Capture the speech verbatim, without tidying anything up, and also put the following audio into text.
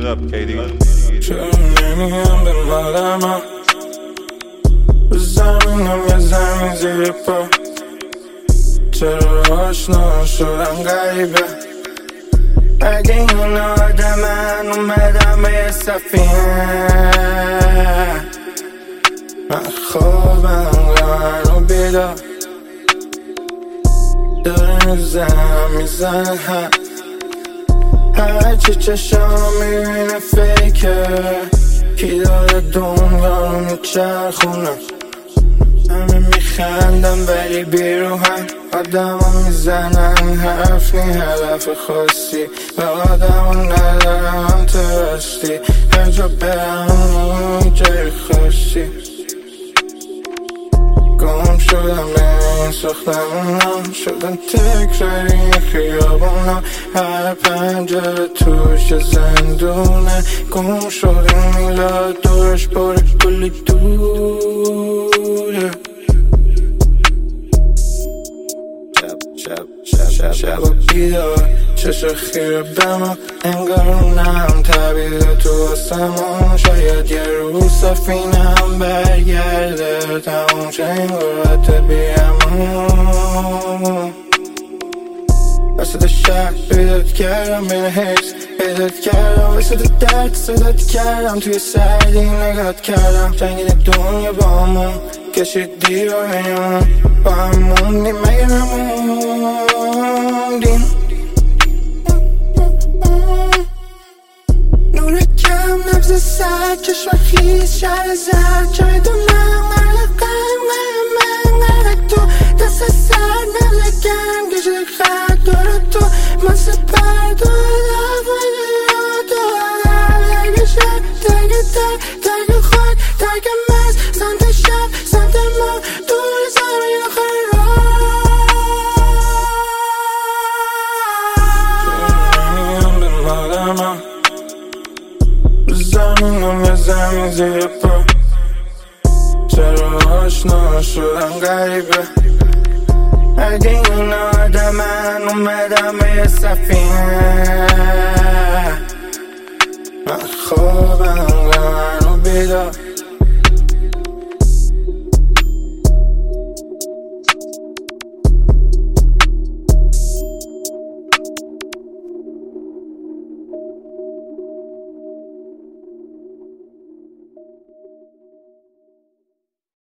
چرا نمیام به مادرم به زمینم یه زمین زیر پا چرا آشنا شدم غریبه اگه این آدم من اومدم به یه سفینه من خوابم رو بیدار داره میزن میزن هم هرچی چشم میبینه فیکه کی داره دنیا رو میچرخونم همه میخندم ولی بیروحن آدم ها میزنن حرف نی هدف خاصی و آدم ها ندارم ترستی هر جا برم جای خاصی گم شدم به این ساختمونم شدم تکرار این خیابونم هر پنجره توش زندونه گم شدیم میلاد دورش باره کلی دوره شب شب شب شب شب و بیدار چشم خیره بما انگار اونم تبیده تو آسمون شاید یه روز سفینم برگرده تموم شه این غربت بیامون وسط شهر پیدات کردم بین حیث پیدات کردم وسط درد صدات کردم توی سردی نگات کردم جنگین دنیا با همون کشید دیوار بینمون با هم موندیم مگه نموندیم نور کم نبز سر چشم خیز شهر زرد جای دونم مرقم مرمم مرق تو دست سر نلگم گجه خرد داره تو من سپر دو دفعه تو درگ شب درگ در درگ خاک درگ مز سمت شب سمت ما دور زمین آخر را چرا نمیام به مادرم زمینم یه زمین زیر پا چرا آشنا شدم غریبه اگه این آدم من اومدم به یه سفینه من خوابم رو بیدار